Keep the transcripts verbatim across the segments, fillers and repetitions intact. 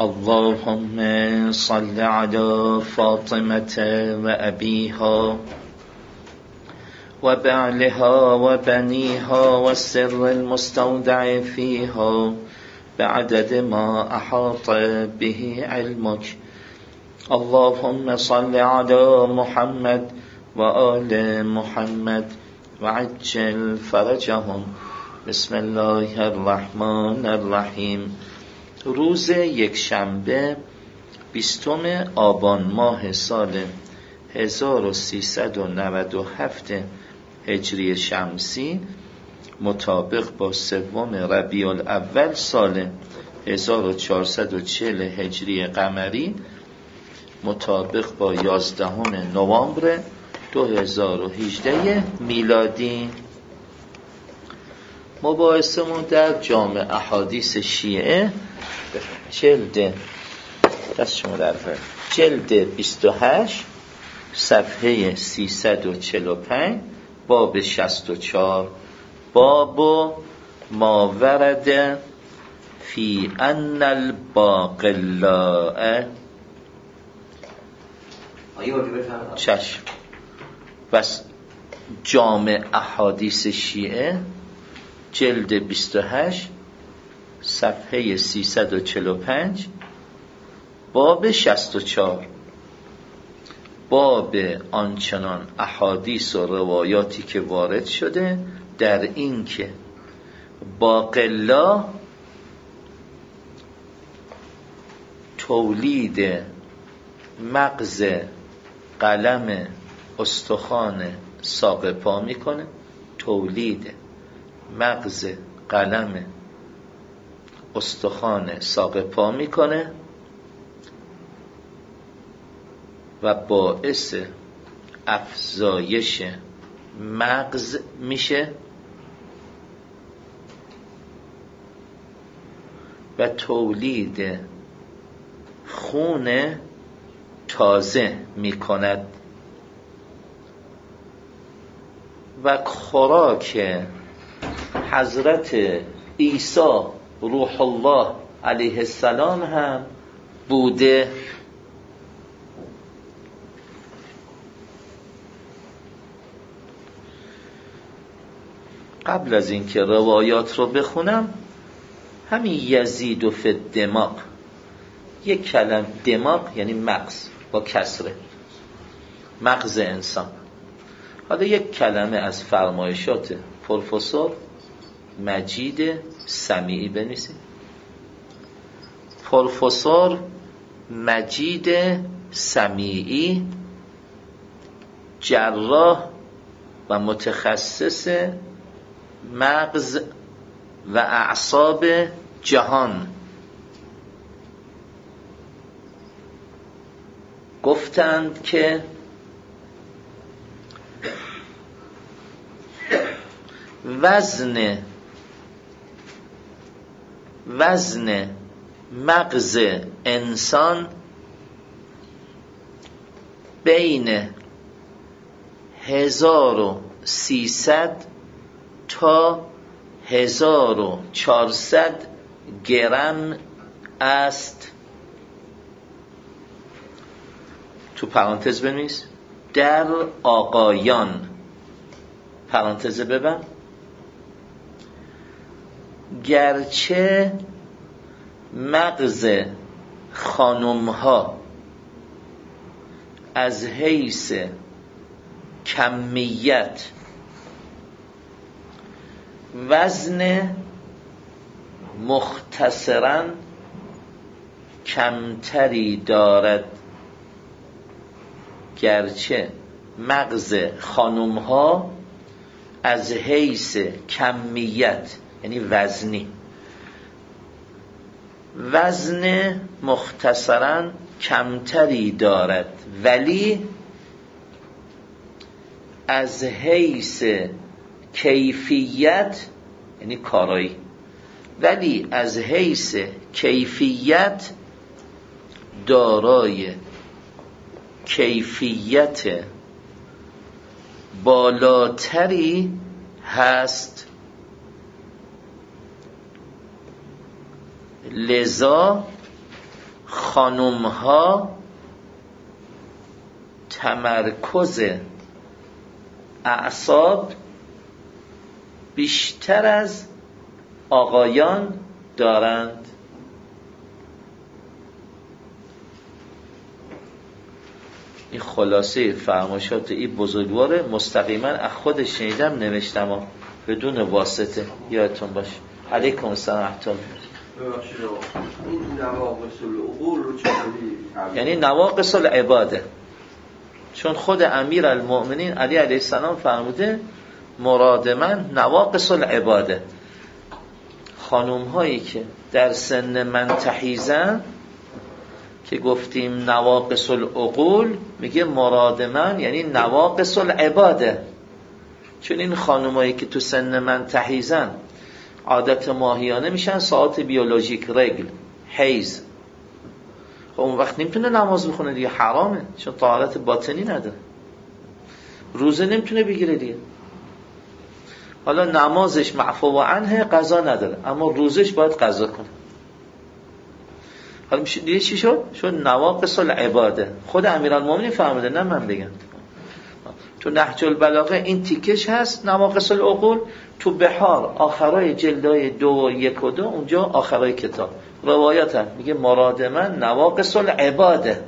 اللهم صل على فاطمة وأبيها وبعلها وبنيها والسر المستودع فيها بعدد ما أحاط به علمك. اللهم صل على محمد وآل محمد وعجل فرجهم. بسم الله الرحمن الرحیم. روز یک شنبه بیستم آبان ماه سال هزار و سیصد و نود و هفت هجری شمسی مطابق با سوم ربیع الاول سال هزار و چهارصد و چهل هجری قمری مطابق با یازدهم نوامبر دو هزار و هجده میلادی. مباحثمون در جامع احادیث شیعه جلد دست شما در فرد جلد بیست و هشت صفحه سیصد و چهل و پنج باب شصت و چهار باب ما ورد فی ان الباقلاء. چشم. بس جامع احادیث شیعه جلد بیست و هشت صفحه سیصد و چهل و پنج باب شصت و چهار باب آنچنان احادیث و روایاتی که وارد شده در این که باقلا تولید مغز قلم استخوان ساق پا میکنه، تولید مغز قلم استخوان ساق پا میکنه و باعث افزایش مغز میشه و تولید خون تازه میکند و خوراک حضرت عیسی روح الله علیه السلام هم بوده. قبل از اینکه روایات رو بخونم همین یزید و فی دماغ، یک کلمه دماغ یعنی مغز با کسره، مغز انسان. حالا یک کلمه از فرمایشات پروفسور مجید سمیعی بنویسید. پروفسور مجید سمیعی، جراح و متخصص مغز و اعصاب جهان، گفتند که وزن وزن مغز انسان بین هزار و سیصد تا هزار و چهارصد گرم است. تو پرانتز بنویس در آقایان، پرانتز ببند. گرچه مغز خانم‌ها از حیث کمیت وزن مختصراً کمتری دارد، گرچه مغز خانم‌ها از حیث کمیت یعنی وزنی وزن مختصراً کمتری دارد، ولی از حیث کیفیت یعنی کارایی، ولی از حیث کیفیت دارای کیفیت بالاتری هست. لذا خانم ها تمرکز اعصاب بیشتر از آقایان دارند. این خلاصه فرمایشات این بزرگواره، مستقیما از خودش شنیدم، نوشتم بدون واسطه. یادتون باشه. علیکم السلام ورحمة الله. این نواقص العقول رو چطوری؟ یعنی نواقص العباده، چون خود امیر المؤمنین علی علیه السلام فرموده مراد من نواقص العباده، خانوم هایی که در سن منتحیزن که گفتیم نواقص العقول، میگه مراد من یعنی نواقص العباده، چون این خانوم هایی که تو سن منتحیزن عادت ماهیانه میشن ساعت بیولوژیک رگل حیز، خب اون وقت نمیتونه نماز بخونه دیگه، حرامه، چون طهارت باطنی نداره. روزه نمیتونه بگیره دیگه. حالا نمازش معفو عنه، قضا نداره، اما روزش باید قضا کنه. حالا میشه دیگه چی شد؟ شد نواقص العباده. خود امیرالمومنین فهمیده، نه من بگم. تو نهج البلاغه این تیکش هست نواقص العقول، تو بحار آخرای جلدای دو و یک و دو، اونجا آخرای کتاب روایت هم میگه مراد من نواقص العباده.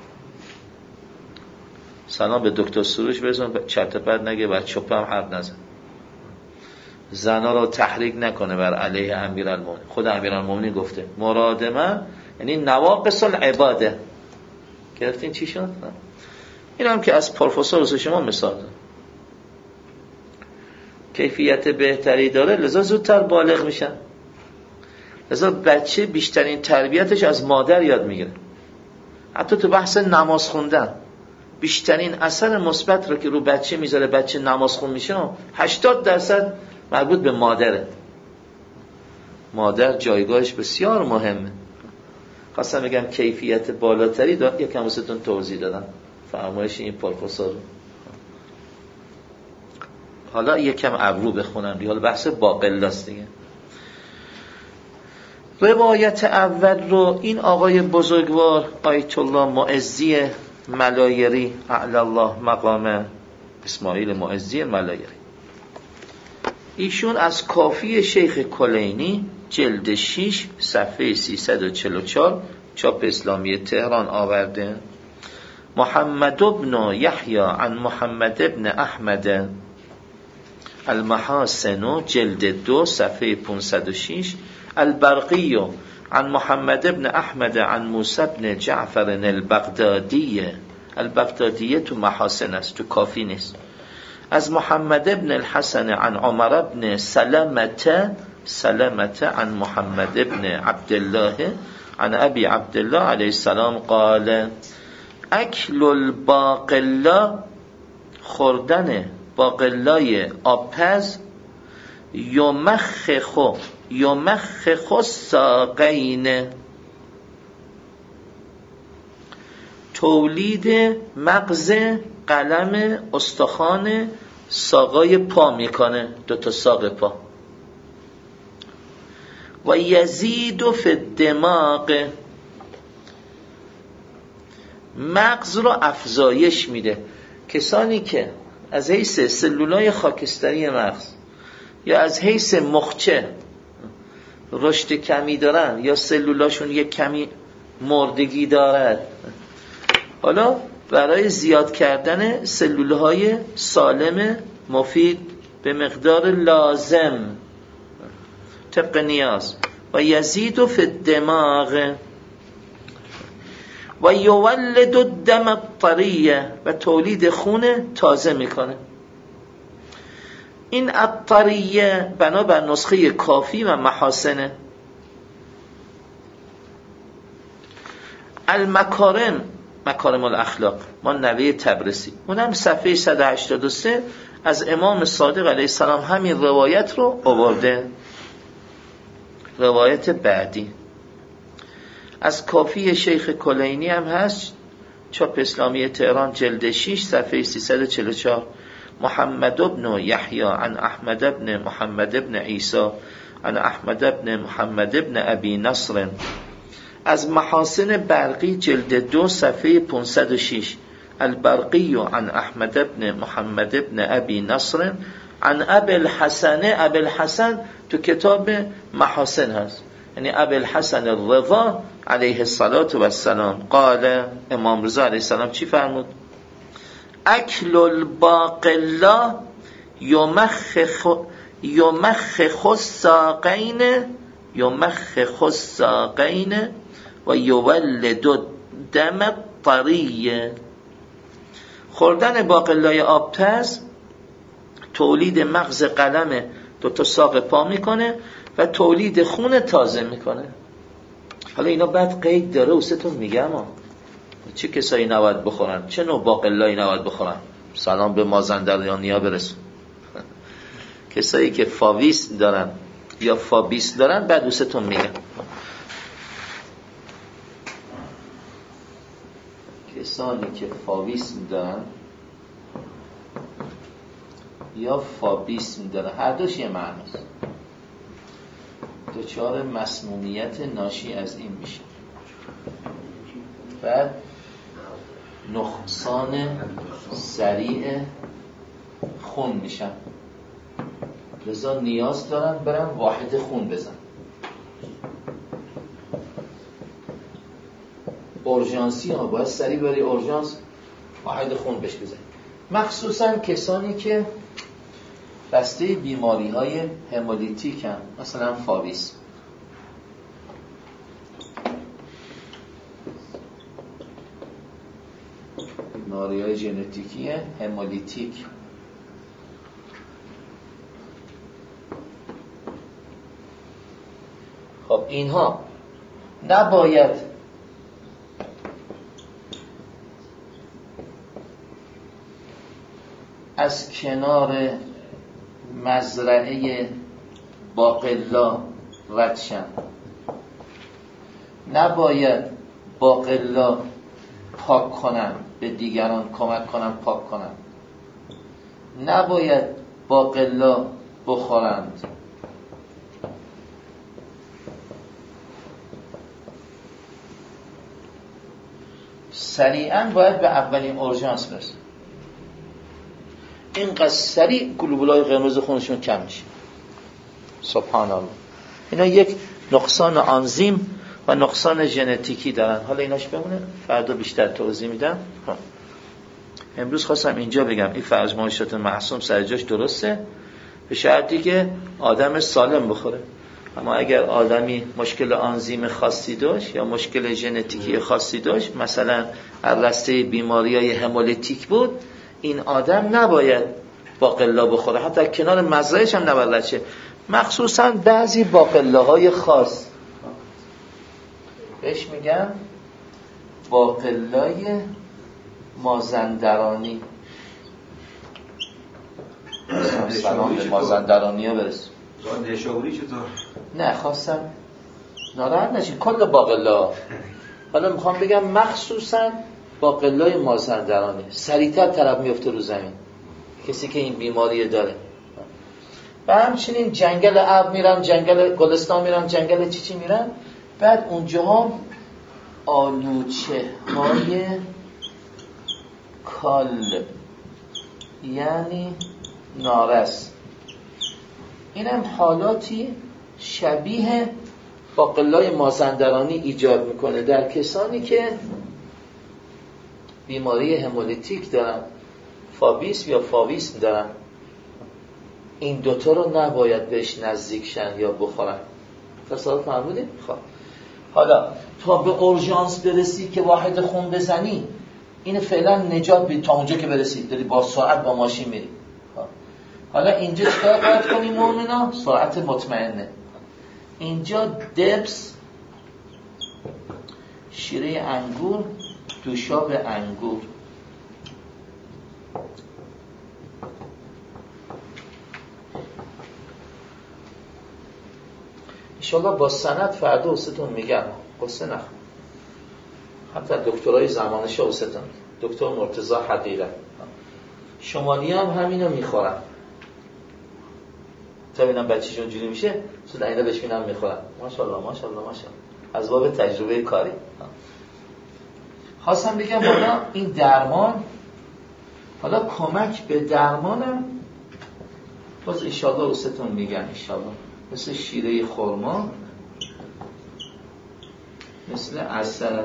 سلام به دکتر سروش بزن چرت و پرت نگه، بعد چوپ هم حرف نزن، زنا رو تحریک نکنه بر علیه امیرالمومنین. خود امیرالمومنین گفته مراد من یعنی نواقص العباده. گرفتین چی شد؟ این هم که از پروفسور واسه شما مثال دارم، کیفیت بهتری داره، لذا زودتر بالغ میشن، لذا بچه بیشترین تربیتش از مادر یاد میگیره. حتی تو بحث نماز خوندن بیشترین اثر مثبت رو که رو بچه میذاره بچه نماز خون میشه، هشتاد درصد مربوط به مادره. مادر جایگاهش بسیار مهمه. خواستم بگم کیفیت بالاتری داد، یکم واسهتون توضیح دادم فرمایش این پروفسور. حالا یکم ابرو بخونم دیگه، حالا بحث باقلاست دیگه. روایت اول رو این آقای بزرگوار آیت الله معزی ملایری اعلی الله مقام اسماعیل معزی ملایری، ایشون از کافی شیخ کلینی جلد شش صفحه سیصد و چهل و چهار چاپ اسلامی تهران آورده. محمد ابن یحیی عن محمد ابن احمد المحاسن جلد دو صفحه پانصد و شش، البرقی عن محمد ابن احمد عن موسی ابن جعفر البغدادی، البغدادیه تو محاسن است، تو کافی نیست. از محمد ابن الحسن عن عمر ابن سلمة سلمة عن محمد ابن عبدالله عن ابي عبدالله علیه السلام قال اکل الباقلا، خوردن باقلای آبپز، یمخخو یمخخو ساقین، تولید مغز قلم استخوان ساقای پا میکنه، دوتا ساق پا. و یزید فی الدماغ، مغز رو افزایش میده. کسانی که از حیث سلولای خاکستری مغز یا از حیث مخچه رشد کمی دارن یا سلولاشون یک کمی مردگی دارد، حالا برای زیاد کردن سلولهای سالم مفید به مقدار لازم طبق نیاز، و یزید فی الدماغ و یولد الدم الطریه، و تولید خون تازه میکنه. این الطریه بنابر نسخه کافی و محاسنه. المکارم، مکارم الاخلاق ما نوی تبرسی، اونم صفحه صد و هشتاد و سه از امام صادق علیه السلام همین روایت رو آورده. روایت بعدی از کافی شیخ کلینی هم هست، چاپ اسلامی تهران جلد شش صفحه سیصد و چهل و چهار. محمد ابن یحیی عن احمد ابن محمد ابن عیسی عن احمد ابن محمد ابن ابی نصر از محاسن برقی جلد دو صفحه پانصد و شش. البرقی عن احمد بن محمد بن ابی نصر عن ابی الحسن. ابی الحسن تو کتاب محاسن هست، یعنی ابی الحسن الرضا علیه الصلاة و السلام. قال امام رضا علیه السلام چی فرمود؟ اکل الباقلا یمخخ یمخخ الساقین یمخخ الساقین و یولد الدم الطری. خوردن باقلای آبپز تولید مغز قلم دو تا ساق پا میکنه و تولید خون تازه میکنه. حالا اینا بعد قید داره و ستون میگم ها چه کسایی نباید بخورن، چه نوع باقلایی نباید بخورن. سلام به مازندرانی‌ها برسون. کسایی که فاویس دارن یا فابیس دارن بعد دوستون میگم. کسانی که فاویس دارن یا فابیس دارن هر دوش یه معناست، دچار مسمومیت ناشی از این میشه. بعد نقصان سریع خون میشن، لذا نیاز دارن برن واحد خون بزن. اورژانسی ها باید سریع بری اورژانس واحد خون بش بزن. مخصوصا کسانی که بسته بیماری های همولیتیک هم، مثلا فاویس. بیماری های ژنتیکی همولیتیک. خب اینها نباید از کنار مزرعه باقلا رد شن، نباید باقلا پاک کنن، به دیگران کمک کنن پاک کنن، نباید باقلا بخورند. سریعا باید به اولین اورژانس برسن. اینقدر سریع گلوبولای قرمز خونشون کم میشه. سبحان الله. اینا یک نقصان آنزیم و نقصان ژنتیکی دارن. حالا ایناش بمونه، فردا بیشتر توضیح میدم. امروز خواستم اینجا بگم این فرمایشات معصوم سر جاش درسته، به شرطی که آدم سالم بخوره. اما اگر آدمی مشکل آنزیم خاصی داشت یا مشکل ژنتیکی خاصی داشت، مثلا از راسته بیماریای همولیتیک بود، این آدم نباید باقلا بخوره، حتی کنار مزرعه‌اش هم نباید رد شه. مخصوصا بعضی باقلاهای خاص بهش میگن باقلای مازندرانی. سلام به مازندرانی ها برس. نشابوری چطور؟ نه خواستم ناراحت نشید کل باقلا. حالا میخوام بگم مخصوصا باقلای مازندرانی سریعتر طرف میفته رو زمین، کسی که این بیماری داره. و همچنین جنگل ابر میرن، جنگل گلستان میرن، جنگل چی چی میرن، بعد اونجا آلوچه های کال یعنی نارس، اینم حالاتی شبیه باقلای مازندرانی ایجاد میکنه در کسانی که بیماری همولیتیک دارن، فابیس یا فاویس دارن. این دوتا رو نباید بهش نزدیک شن یا بخورن. تصادف فهمیدید؟ خب حالا تا به اورژانس برسی که واحد خون بزنی، این فعلا نجات بید تا اونجا که برسید، داری با سرعت با ماشین میری. خب حالا اینجا چطور باید کنیم مؤمنا؟ سرعت مطمئنه. اینجا دبس، شیره انگور، دوشاب انگور. انشالله با سند فردا وستون میگم، قصه نخون. حتی دکترای زمانش وستون، دکتر مرتضی حقیره شمالی هم همینو میخورن. تا ببینم بچه‌شون جوری میشه، سود اینده بهش بینم میخورن. ماشاءالله ماشاءالله ماشاءالله. از باب تجربه کاری. خواستم بگم حالا این درمان، حالا کمک به درمانم باز انشاءالله وستون میگم انشاءالله، مثل شیره خرما، مثل عسل،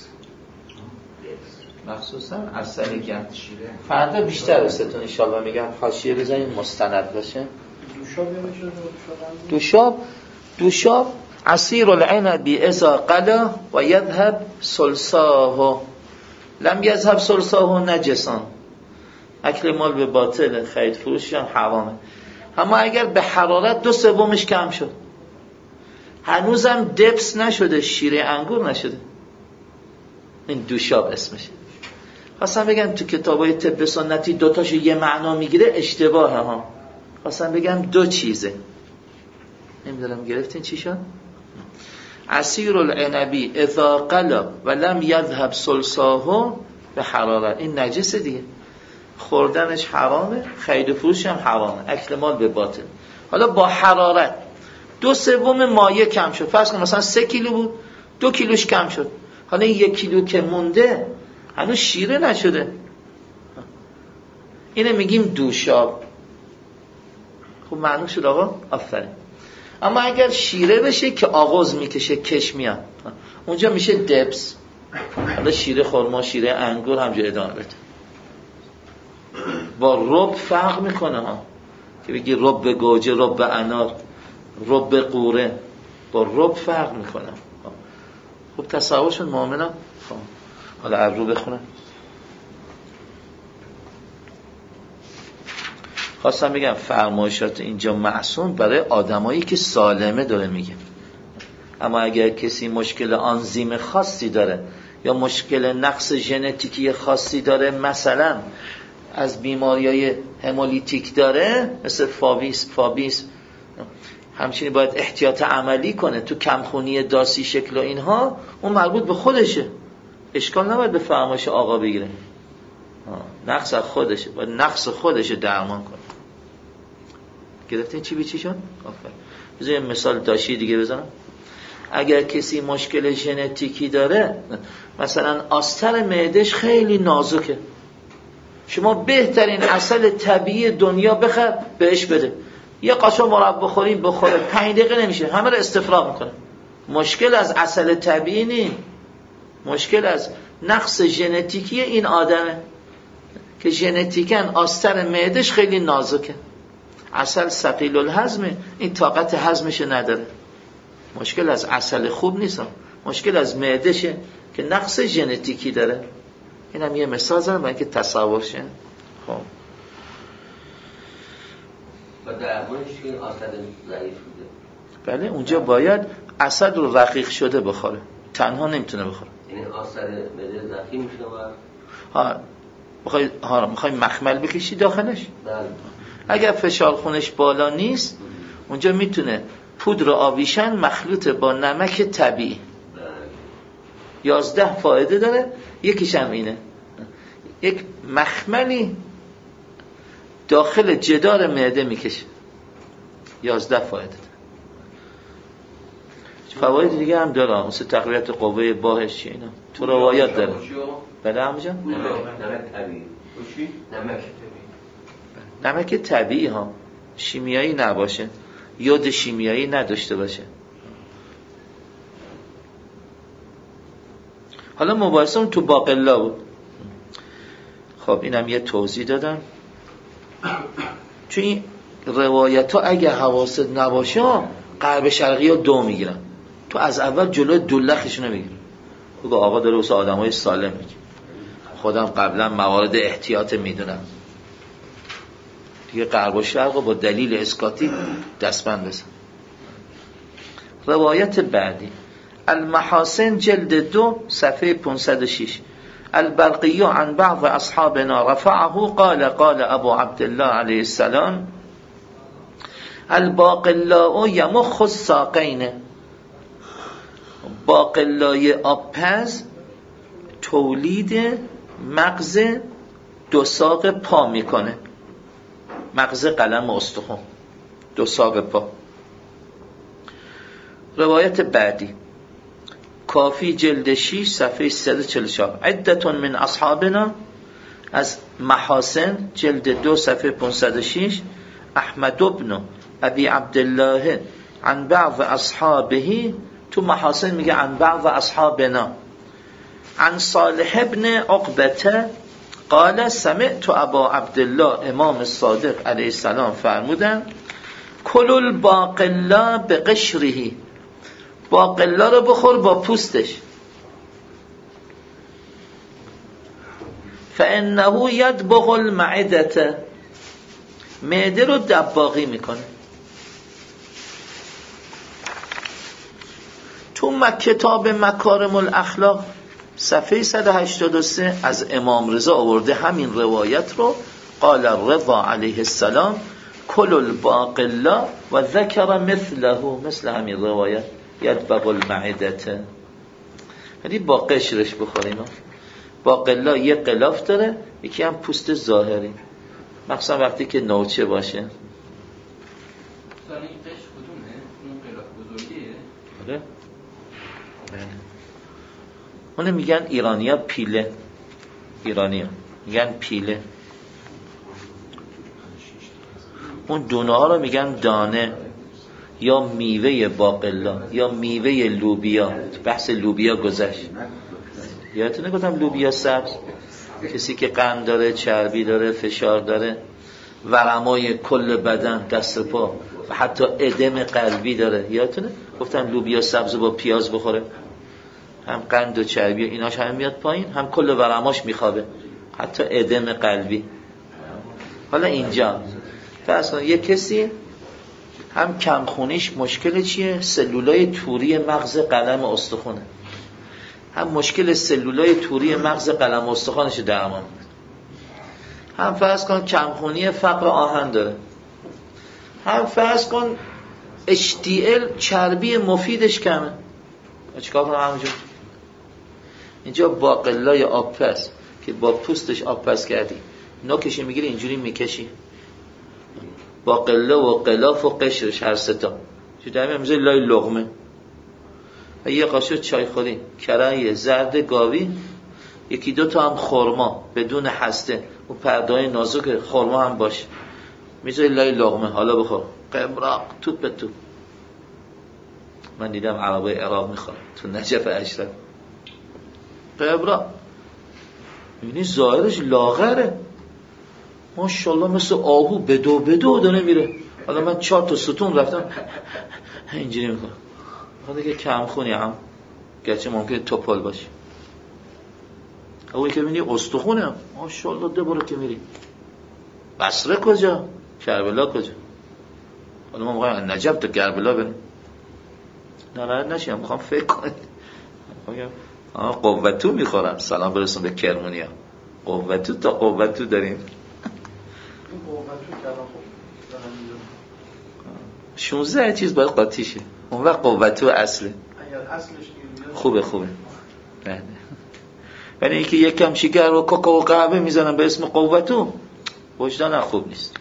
مخصوصا عسل گند. فردا بیشتر وستون انشاءالله میگم، حاشیه بزنید مستند باشه. دوشاب نمیشه؟ دوشاب دوشاب عصیر العنب اذا قلا و یذهب سلساه، لم یذهب سلساه نجسان. اکل مال به باطل، خرید فروش هم حرامه. اما اگر به حرارت دو سومش کم شد، هنوزم دبس نشده، شیره انگور نشده، این دوشاب اسمشه. خواستم بگم تو کتابای طب سنتی دوتاشو یه معنا میگیره، اشتباهه ها. خواستم بگم دو چیزه، نمیدونم گرفتین چی شد؟ عصیر العنبی اذا قلا و لم یذهب سلساه به حرارت، این نجسه دیگه، خوردنش حرامه، خرید و فروش هم حرامه، اکل مال به باطل. حالا با حرارت دو سوم مایه کم شد، فرض کن مثلا سه کیلو بود، دو کیلوش کم شد، حالا این یک کیلو که مونده هنوز شیره نشده، اینه میگیم دوشاب. خب معلوم شد آقا؟ آفرین. اما اگر شیره بشه که آغاز میکشه، کش میاد، اونجا میشه دبس. حالا شیره خرما، شیره انگور همجا ادامه بده. با رب فرق میکنه ها، که بگی رب گوجه، رب انار، رب قوره، با رب فرق میکنه. خب تصور شد مؤمنم؟ خب حالا ابرو بخونم. خواستم بگم فرمایشات اینجا معصوم برای آدمایی که سالمه داره میگه. اما اگر کسی مشکل آنزیم خاصی داره یا مشکل نقص ژنتیکی خاصی داره، مثلا از بیماریای همولیتیک داره مثل فاویس فابیس، همچنین باید احتیاط عملی کنه تو کمخونی داسی شکل و اینها، اون مربوط به خودشه، اشکال نباید به فرمایش آقا بگیره، نقص خودشه، باید نقص خودشه درمان کنه. گرفتین چی بی چی شد؟ آفرین. بذار یه مثال داشی دیگه بزنم. اگر کسی مشکل ژنتیکی داره، مثلا آستر معده‌اش خیلی نازکه، شما بهترین عسل طبیعی دنیا بخر بهش بده، یه قاشق مربا بخوریم بخوره، پنج دقیقه نمیشه، همه رو استفراغ میکنه. مشکل از عسل طبیعی نیست، مشکل از نقص ژنتیکی این آدمه که ژنتیکاً آستر معده‌اش خیلی نازکه، عسل ثقیل الهضمه، این طاقت هضمش نداره. مشکل از عسل خوب نیست، مشکل از معده‌شه که نقص ژنتیکی داره. اینم یه مثال زدم برای اینکه تصور شه. خب و درمانش که این عسل ضعیف بوده، بله اونجا باید عسل رو رقیق شده بخوره، تنها نمیتونه بخوره. یعنی عسل معده ضعیف میشه و ها بخوای ها میخوای مخمل بکشی داخلش. بله. اگر فشار خونش بالا نیست، اونجا میتونه پودر آویشن مخلوط با نمک طبیعی، یازده فایده داره، یکیش هم اینه، یک مخملی داخل جدار معده میکشه، یازده فایده داره. فواید دیگه هم داره، مثل تقویت قوه باهش چی اینا تو روایات داره. بله همجا نمک طبیعی. نمک نمک طبیعی ها، شیمیایی نباشه، یود شیمیایی نداشته باشه. حالا مباحثم تو باقلا بود. خب اینم یه توضیح دادم، چون این روایت ها اگه حواست نباشه غرب شرقی ها دو میگیرن، تو از اول جلوی دولخشونو بگیر، بگو آقا داره واسه آدم های سالم میگه، خودم قبلا موارد احتیاط میدونم دیگه، غرب و شرق با دلیل اسکاتی دستبند بزن. روایت بعدی المحاسن جلد دو صفحه پانصد و شش. البرقی عن بعض اصحابنا رفعه قال قال ابو عبدالله علیه السلام الباقلاء یمخ الساقین، باقلای آبپز تولید مغز دو ساق پا میکنه، مغز قلم و استخوان، دو ساق پا. روایت بعدی کافی جلد شش صفحه سیصد و چهل و چهار. عدتون من اصحابنا از محاسن جلد دو صفحه پانصد و شش. احمد بن ابی عبدالله عن بعض اصحابه، تو محاسن میگه عن بعض اصحابنا. عن صالح ابن عقبه قال سمعت ابا عبدالله امام الصادق علیه السلام فرمودن کل الباقلا بقشره، باقلا رو بخور با پوستش. فانه یدبغ المعده، معده رو دباغی میکنه. تو کتاب مکارم الاخلاق صفحه صد و هشتاد و سه از امام رضا آورده همین روایت رو. قال الرضا علیه السلام کل الباقلا و ذکر مثله، مثل همین روایت یدبغ المعده، یعنی با قشرش بخوریم. باقلا یه غلاف داره، یکی هم پوست ظاهری، مخصوصا وقتی که نوچه باشه. مثلا این قشر کدومه؟ اون غلاف بزرگیه؟ آره. اونه میگن ایرانیا پیله، ایرانیا میگن پیله. اون دونه ها رو میگن دانه یا میوه باقلا یا میوه لوبیا. بحث لوبیا گذشت، یادتونه گفتم لوبیا سبز، کسی که قند داره، چربی داره، فشار داره، ورمای کل بدن، دست پا و حتی ادم قلبی داره، یادتونه گفتم لوبیا سبز با پیاز بخوره هم قند و چربی و ایناش هم میاد پایین، هم کل ورماش میخوابه، حتی ادم قلبی. حالا اینجا فرض کن یک کسی هم کمخونیش مشکل چیه؟ سلولای توری مغز قلم استخونه، هم مشکل سلولای توری مغز قلم استخوانش درمان، هم فرض کن کمخونی فقر آهن داره، هم فرض کن اچ دی ال چربی مفیدش کمه. چیکار کنم همونجا؟ اینجا باقلای آبپز که با پوستش آبپز کردی، نوکشی میگیری اینجوری میکشی، باقلا و غلاف و قشرش هر ستا چه دمی میذاری لای لقمه. و یه قاشق چای خوری، کرای زرد گاوی، یکی دو تا هم خرما بدون هسته، اون پرده‌های نازک خرما هم باشه، میذاری لای لقمه، حالا بخور. قمراق توپ به توپ. من دیدم عربای عراق میخورن تو نجف اشرف قمراق، میبینی ظاهرش لاغره، ماشاءالله مثل آهو بدو بدو داره میره. حالا من چهار تا ستون رفتم اینجوری میکنم. حالا که کم خونی هم گرچه ممکنه توپال باشه، اوی که میبینی استخونه ماشاءالله دوباره که میری. بصره کجا؟ کربلا کجا؟ حالا ما میخوایم نجف تا کربلا بریم، ناراحت نشیم، میخوام فکر کنیم. آه قوتو میخورم، سلام برسون به کرمونیا. قوتو تا قوتو داریم. شونزده چیز باید قاطی شه، اون وقت قوتو اصله. خوبه خوبه. بله. ولی اینکه یک کم شکر و کوکو و قهوه میزنن به اسم قوتو، وجدان خوب نیست.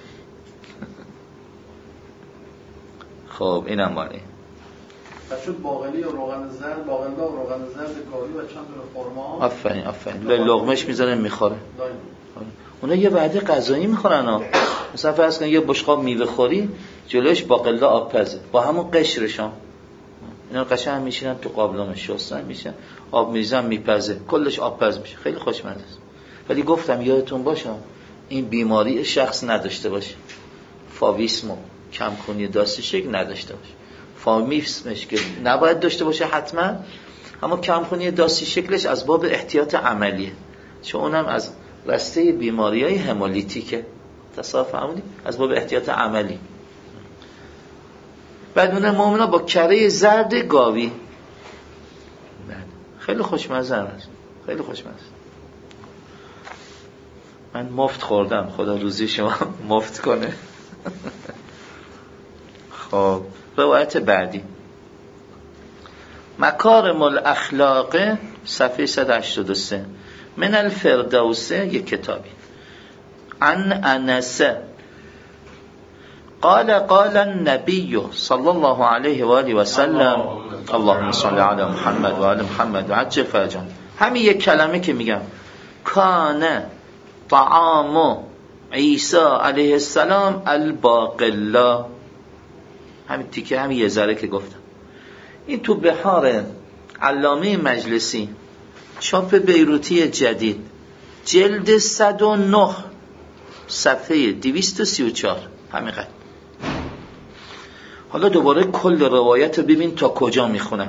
خب اینم مالی. شد باقلی و روغن زرد، باقلا و روغن زرد گاوی و چند تا خرما. آفرین آفرین. به لقمهش میزنن میخوره. اونا یه وعده غذایی میخورن ها. مثلا فرض کن یه بشقاب میوه خوری، جلوش باقلا آبپزه با همون قشرشام، اینا قشنگ میشینن تو قابلمه شستن میشن، آب میریزن میپزه، کلش آبپز میشه، خیلی خوشمزه است. ولی گفتم یادتون باشه این بیماری شخص نداشته باشه، فاویسمو کمخونی داستی شکل نداشته باشه، فاویسمش که نباید داشته باشه حتما، اما کمخونی داستی شکلش از باب احتیاط عملیه، چون اونم از رسته بیماریای همولیتیکه، تصاف فهمونی؟ از باب احتیاط عملی. بعد اون مومنا با کره زرد گاوی، خیلی خوشمزه است، خیلی خوشمزه. من مفت خوردم، خدا روزی شما مفت کنه. خب روایت بعدی مکارم الاخلاق صفحه صد و هشتاد و سه من الفردوسه، یک کتابی. عن انس قال قال النبی صلی الله علیه و آله و سلم اللهم صل علی محمد و آل محمد و عجل فرجهم. همین یک کلمه که میگم کان طعام عیسی علیه السلام الباقلا، همین تیکه همین یه ذره که گفتم. این تو بحار علامه مجلسی چاپ بیروتی جدید جلد صد و نه صفحه دویست و سی و چهار همینقدر. حالا دوباره کل روایت رو ببین تا کجا میخونم.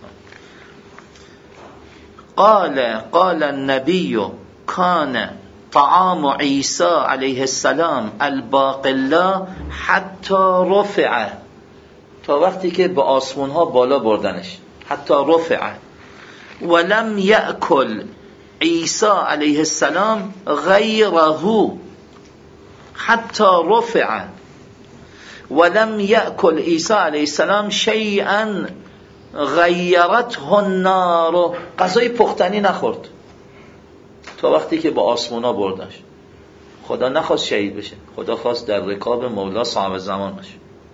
قال قال النبی کان طعام عیسی علیه السلام الباقلا حتی رفع، تا وقتی که به آسمون ها بالا بردنش، حتی رفع. ولم یأکل عیسی علیه السلام غیره حتی رفع. ولم یأکل عیسی علیه السلام شیئا غیرته النار، غذای پختنی نخورد تا وقتی که به آسمونا بردش. خدا نخواست شهید بشه، خدا خواست در رکاب مولا صاحب زمان بشه.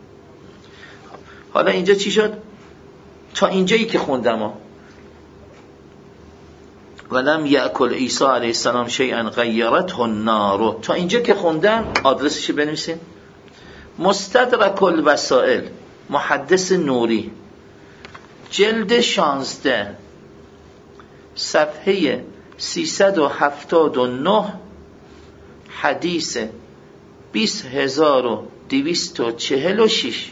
حالا اینجا چی شد؟ تا اینجایی که خوندم ها. ولم یأکل عیسی علیه السلام شیئا غیرته النار، تا اینجا که خوندم آدرسش بنویسین. مستدرک الوسائل محدث نوری جلد شانزده صفحه سیصد و هفتاد و نه حدیث بیست هزار و دویست و چهل و شش.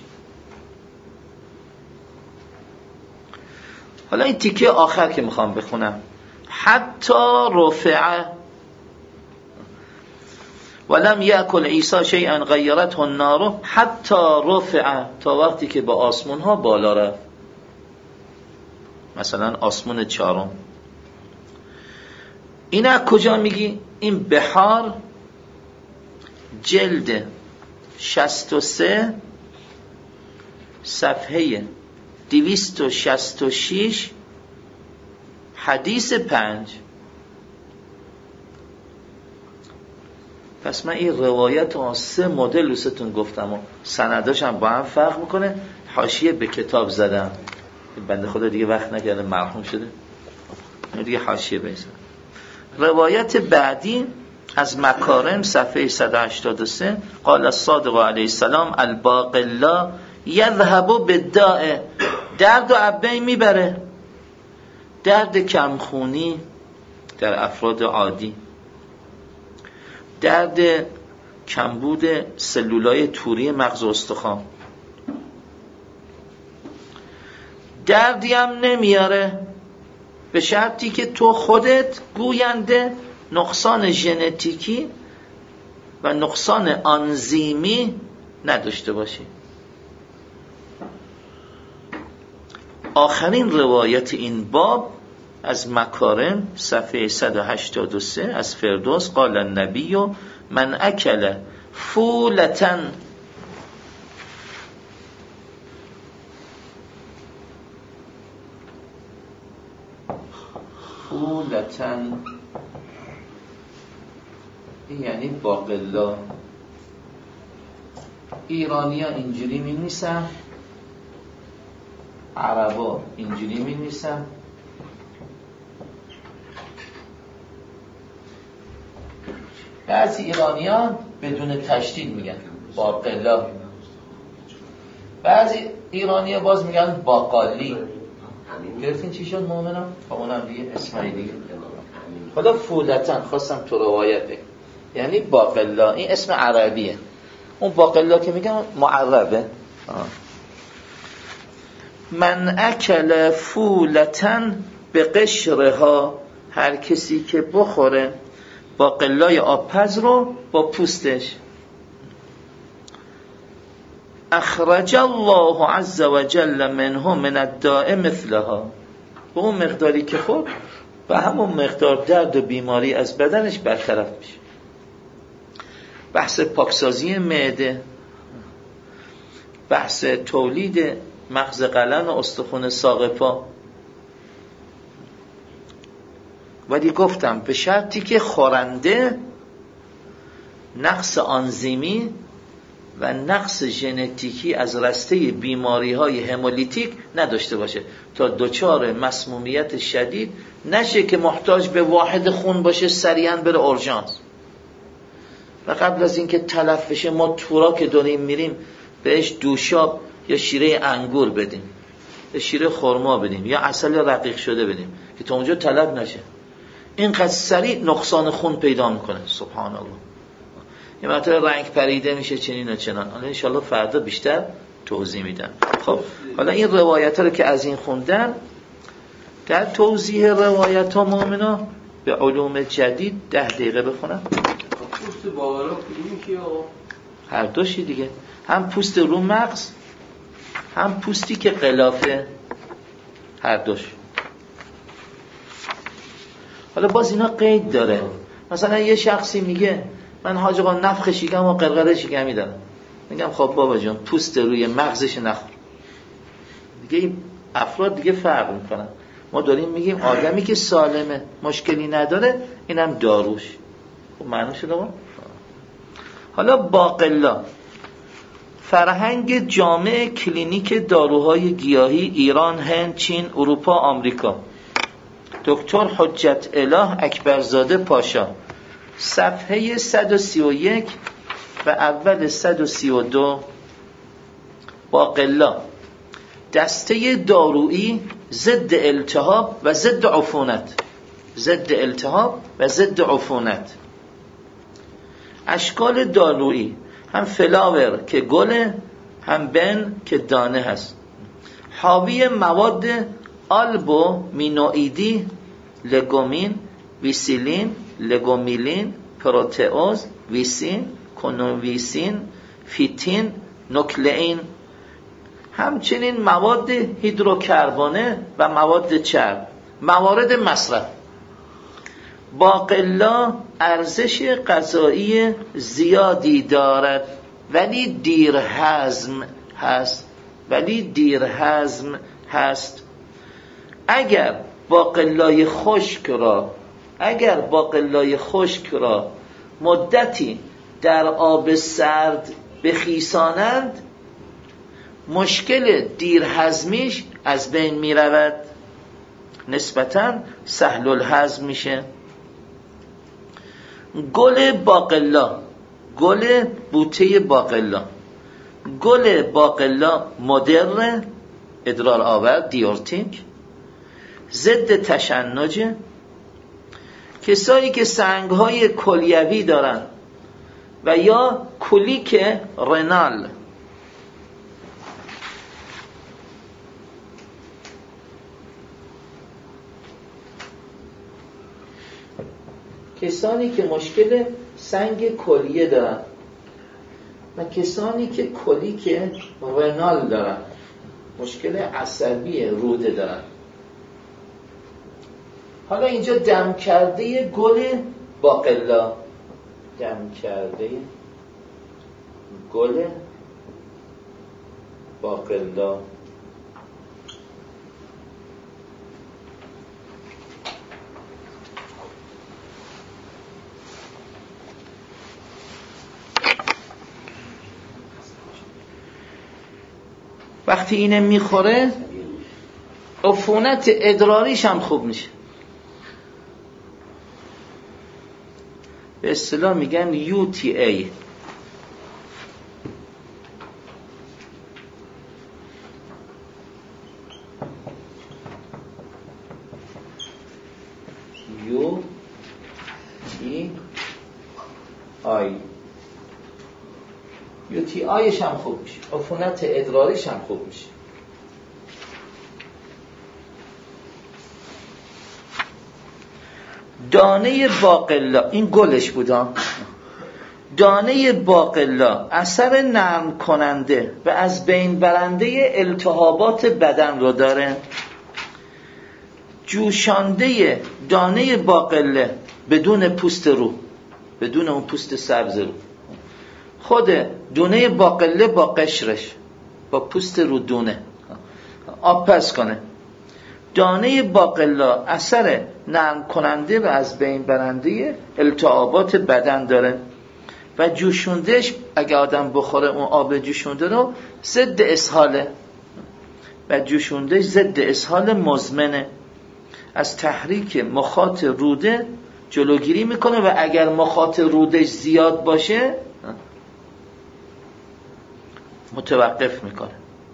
حالا این تیکه آخر که میخوام بخونم، حتی رفع ولم یأکل عیسی شیئا غیرته النار حتی رفع، تا وقتی که به آسمون ها بالا رفت. مثلا آسمون چهارم. این از کجا میگی؟ این بحار جلد شصت و سه صفحه دویست و شصت و شش حدیث پنج. پس من این روایت ها سه مدل لوستون گفتم و سنداش هم با هم فرق میکنه. حاشیه به کتاب زدم، بنده خدا دیگه وقت نکرده مرحوم شده دیگه حاشیه بزنم. روایت بعدی از مکارم صفحه صد و هشتاد و سه قال الصادق علیه السلام الباقلا یذهب بالداء، درد و عبه میبره. درد کمخونی در افراد عادی، درد کمبود سلولای توری مغز و استخوان، دردی هم نمیاره به شرطی که تو خودت گوینده نقصان ژنتیکی و نقصان آنزیمی نداشته باشی. آخرین روایت این باب از مکارم صفحه صد و هشتاد و سه از فردوس قال النبی من اکل فولتن فولتن یعنی باقلا. ایرانی ها اینجوری می نیسن، عربا اینجوری می نیسن. بعضی ایرانیان بدون تشدید میگن باقلا، بعضی ایرانیان باز میگن باقالی. گرفتین چی شد مومنم؟ با اونم دیگه اسمایی دیگه. خدا فولتن خواستم تو روایت بگم یعنی باقلا، این اسم عربیه. اون باقلا که میگن معربه. من اکل فولتن به قشرها، هر کسی که بخوره باقلای آبپز رو با پوستش. اخرج الله عز وجل منه من الداء مثلها، به اون مقداری که خورد و همون مقدار درد و بیماری از بدنش برطرف میشه. بحث پاکسازی معده، بحث تولید مغز قلن و استخوان ساق پا. ولی گفتم به شرطی که خورنده نقص آنزیمی و نقص ژنتیکی از رسته بیماری های همولیتیک نداشته باشه تا دچار مسمومیت شدید نشه که محتاج به واحد خون باشه سریعا بره اورژانس. و قبل از اینکه تلف بشه ما تورا که داریم میریم بهش دوشاب یا شیره انگور بدیم یا شیره خرما بدیم یا عسل رقیق شده بدیم که تا اونجا تلف نشه. اینقدر سریع نقصان خون پیدا میکنه. سبحان الله. یه مطلب رنگ پریده میشه چنین و چنان. حالا انشالله فردا بیشتر توضیح میدم. خب حالا این روایت ها رو که از این خوندن در توضیح روایت ها مؤمنا به علوم جدید ده دقیقه بخونم. پوست باقلا کدومی کیه آقا؟ هر دوشی دیگه، هم پوست رو مغز هم پوستی که غلافه، هر دوش. حالا باز اینا قید داره. مثلا یه شخصی میگه من حاج آقا نفخ شکم و قرقره شکمی دارم، میگم خب بابا جان پوست روی مغزش نخور. دیگه این افراد دیگه فرق میکنن. ما داریم میگیم آدمی که سالمه مشکلی نداره اینم داروش. خب معنی شده ما؟ حالا باقلا، فرهنگ جامع کلینیک داروهای گیاهی ایران، هند، چین، اروپا، آمریکا. دکتر حجت اله اکبرزاده پاشا، صفحه صد و سی و یک و اول صد و سی و دو. باقلا دسته دارویی ضد التهاب و ضد عفونت، ضد التهاب و ضد عفونت. اشکال دارویی هم فلاور که گله، هم بن که دانه هست. حاوی مواد آلبومینوئیدی، لگومین، ویسیلین، لگومیلین، پروتئوز، ویسین، کنوویسین، فیتین، نوکلئین. همچنین مواد هیدروکربونه و مواد چرب. موارد مصرف: باقلا ارزش غذایی زیادی دارد ولی دیر هضم هست ولی دیر هضم هست. اگر باقلای خشک را اگر باقلای خشک را مدتی در آب سرد بخیسانند مشکل دیر هضمیش از بین می رود، نسبتاً سهل الهضم میشه. گل باقلا، گل بوته باقلا. گل باقلا مدر، ادرار آور، دیورتیک، ضد تشنج. کسایی که سنگ‌های کلیوی دارن و یا کولیک رنال، کسانی که مشکل سنگ کلیه دارن و کسانی که کولیک رنال دارن، مشکل عصبی روده دارن. حالا اینجا دم کرده گل باقلا، دم کرده گل باقلا. وقتی اینه میخوره عفونت ادراریش هم خوب میشه. به اصطلاح میگن یو تی ای. یو تی آی. یو تی آیش هم خوب میشه، عفونت ادراریش هم خوب میشه. دانه باقلا، این گلش بودا، دانه باقلا اثر نرم کننده و از بین برنده التهابات بدن رو داره. جوشانده دانه باقلا بدون پوست رو، بدون اون پوست سبز رو، خود دونه باقله با قشرش، با پوست رو دونه آب پس کنه. دانه باقلا اثر نرم کننده و از بین برنده التهابات بدن داره و جوشوندهش اگه آدم بخوره اون آب جوشونده رو ضد اسهاله و جوشوندهش ضد اسهال مزمنه، از تحریک مخاط روده جلوگیری میکنه و اگر مخاط رودش زیاد باشه متوقف میکنه.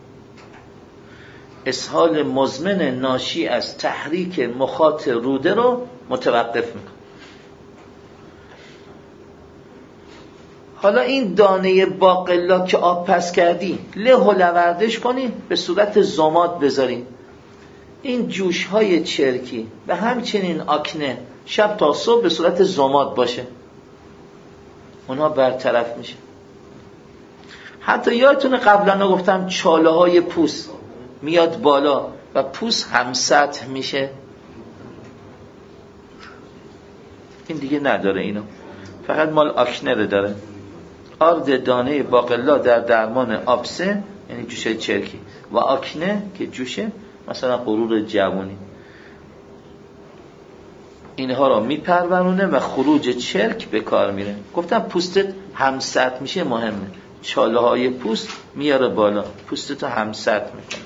اسهال مزمن ناشی از تحریک مخاط روده رو متوقف میکنه. حالا این دانه باقلا که آب پس کردی له و لوردش کنی، به صورت زماد بذاری. این جوش های چرکی و همچنین آکنه شب تا صبح به صورت زماد باشه، اونها برطرف میشه. حتی یادتونه قبلا گفتم چاله های پوست میاد بالا و پوست هم سطح میشه، این دیگه نداره اینو، فقط مال آکنه رو داره. آرد دانه باقلا در درمان آبسه یعنی جوش چرکی و آکنه که جوشه مثلا غرور جوانی، اینها رو میپرورونه و خروج چرک به کار میره. گفتم پوستت هم سطح میشه مهمه، چاله های پوست میاره بالا، پوستتو هم سطح میکنه.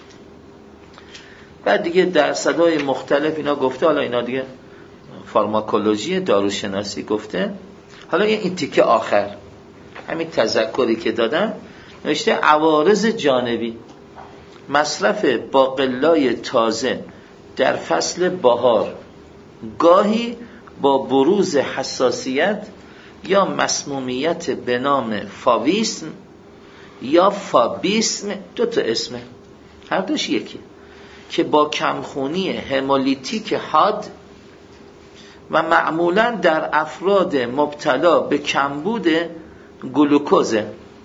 بعد دیگه درصدهای مختلف اینا گفته، حالا اینا دیگه فارماکولوژی داروشناسی گفته. حالا این تیکه آخر همین تذکری که دادم نوشته عوارض جانبی مصرف باقلای تازه در فصل بهار گاهی با بروز حساسیت یا مسمومیت به نام فاویسم یا فابیسم، دو تا اسمه هر دوش یکی، که با کمخونی همولیتیک حاد و معمولا در افراد مبتلا به کمبود گلوکوزه.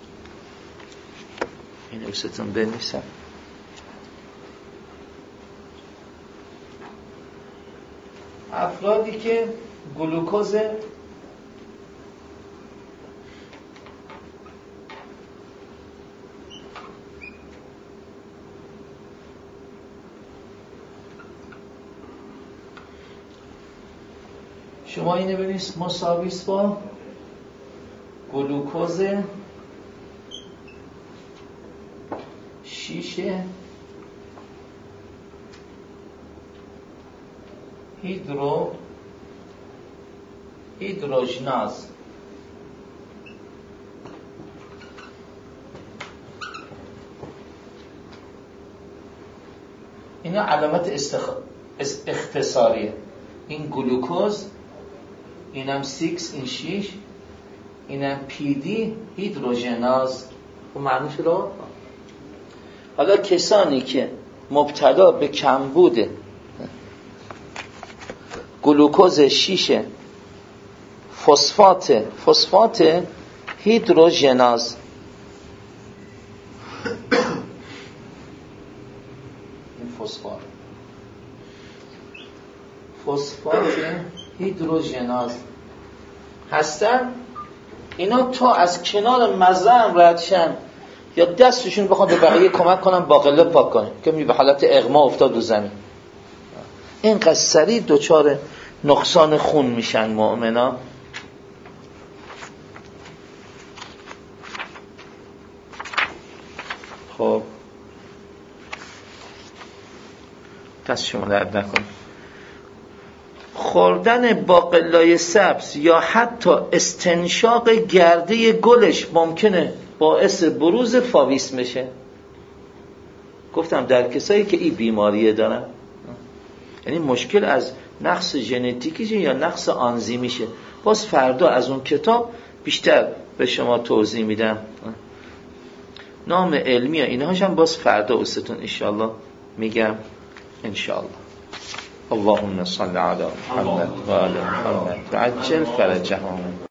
این اوستون بنویسم. افرادی که گلوکوز شما اینو ببینید مساویس با گلوکوز شیشه هیدرو هیدروژناز. اینا علامت استخ... اختصاریه. این گلوکوز، اینم سیکس، این شیش، اینم پی دی هیدروژناز. و معنیش رو حالا کسانی که مبتلا به کمبود گلوکوز شیش فسفات فسفات هیدروژناز، این فسفات فسفات هیدروژناز هستن، اینا تا از کنار مزه هم رد شن یا دستشون بخوام به بقیه کمک کنم باقلا پاک کنه که می به حالت اغما افتاد رو زمین، اینقدر سریع دچار نقصان خون میشن مؤمنا. خب دست شما درد نکنه. خوردن باقلای سبز یا حتی استنشاق گرده گلش ممکنه باعث بروز فاویسم بشه. گفتم در کسایی که این بیماریه دارن، یعنی مشکل از نقص ژنتیکیشه یا نقص آنزیمیشه. باز فردا از اون کتاب بیشتر به شما توضیح میدم، نام علمی و اینهاش هم باز فردا استون انشاءالله میگم انشاءالله. اللهم صل علی محمد و آل محمد و عجل فرجهم.